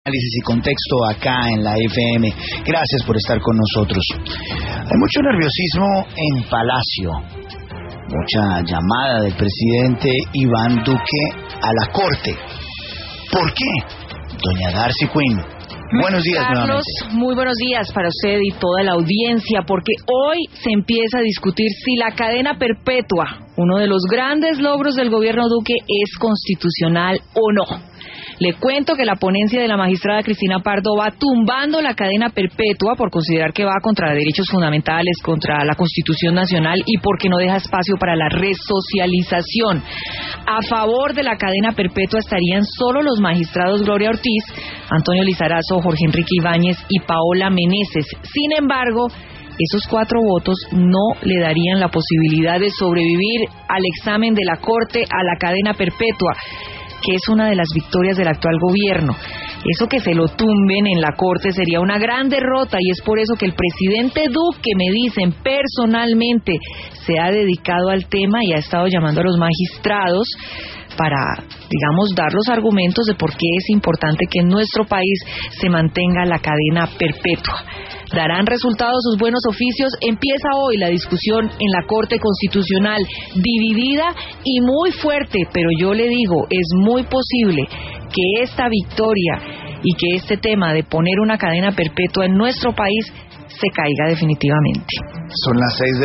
Análisis y contexto acá en la FM. Gracias por estar con nosotros. Hay mucho nerviosismo en Palacio, mucha llamada del presidente Iván Duque a la corte. ¿Por qué? Doña Darcy Quinn, buenos días. Carlos, nuevamente. muy buenos días para usted y toda la audiencia, porque hoy se empieza a discutir si la cadena perpetua, uno de los grandes logros del gobierno Duque, es constitucional o no. Le cuento que la ponencia de la magistrada Cristina Pardo va tumbando la cadena perpetua por considerar que va contra derechos fundamentales, contra la Constitución Nacional y porque no deja espacio para la resocialización. A favor de la cadena perpetua estarían solo los magistrados Gloria Ortiz, Antonio Lizarazo, Jorge Enrique Ibáñez y Paola Meneses. Sin embargo, esos 4 votos no le darían la posibilidad de sobrevivir al examen de la Corte a la cadena perpetua, que es una de las victorias del actual gobierno. Eso que se lo tumben en la Corte sería una gran derrota, y es por eso que el presidente Duque, me dicen personalmente, se ha dedicado al tema y ha estado llamando a los magistrados para, digamos, dar los argumentos de por qué es importante que en nuestro país se mantenga la cadena perpetua. ¿Darán resultados sus buenos oficios? Empieza hoy la discusión en la Corte Constitucional, dividida y muy fuerte, pero yo le digo, es muy posible que esta victoria y que este tema de poner una cadena perpetua en nuestro país se caiga definitivamente. Son las 6 de